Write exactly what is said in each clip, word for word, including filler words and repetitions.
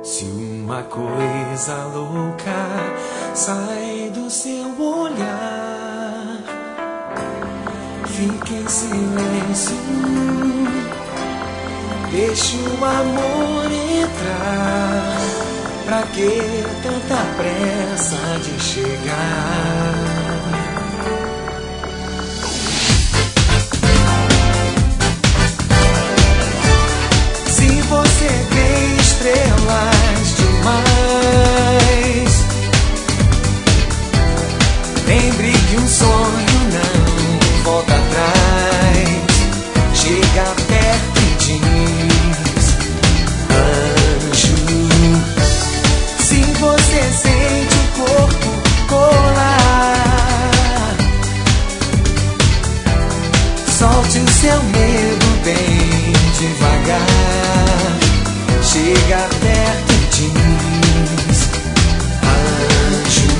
Se uma coisa louca sai do seu olhar, fique em silêncio, deixe o amor entrar. Pra que tanta pressa de chegar? Se você vê estrelas demais, lembre que um sonho não volta atrás. Chega perto e diz: anjo. Se você sente o corpo colar, solte o seu medo bem devagar. Chega perto e diz: anjo.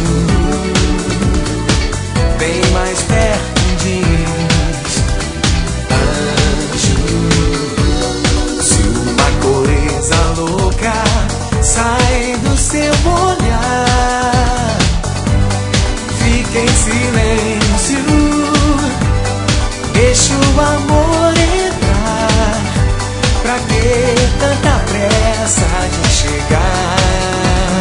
Bem mais perto e diz: anjo. Se uma coisa louca sai do seu olhar, fique em silêncio, deixa o amor entrar. Pra que tanta pressa de chegar?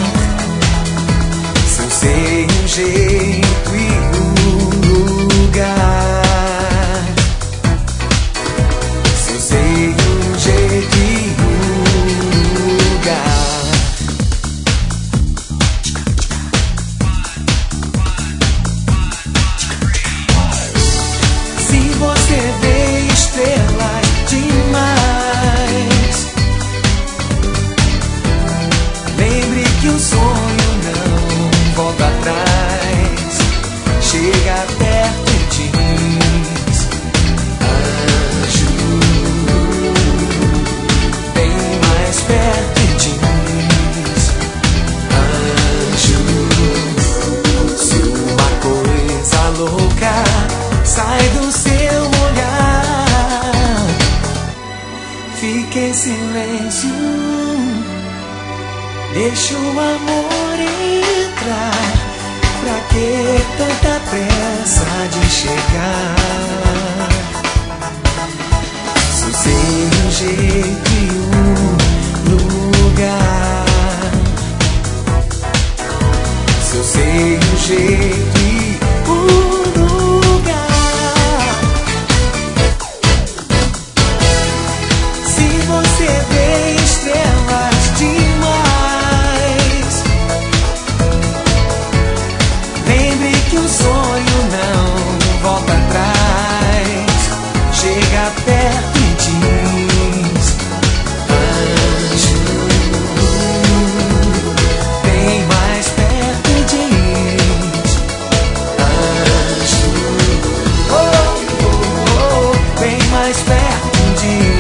Se eu sei um jeito e um lugar, se eu sei um jeito e um lugar. Se você vê estrelas demais, lembre que o sonho não volta atrás. Chega perto e diz: anjo. Bem mais perto e diz: anjo. Se uma coisa louca sai do seu olhar, fique em silêncio, deixa o amor entrar. Pra que tanta pressa de chegar? Se eu sei um jeito e um lugar, se eu sei um jeito e um lugar. Se você vê estrelas demais, lembre que o sonho não volta atrás. Chega perto e diz: anjo. Bem mais perto e diz: anjo. Oh, oh, oh. Bem mais perto e diz: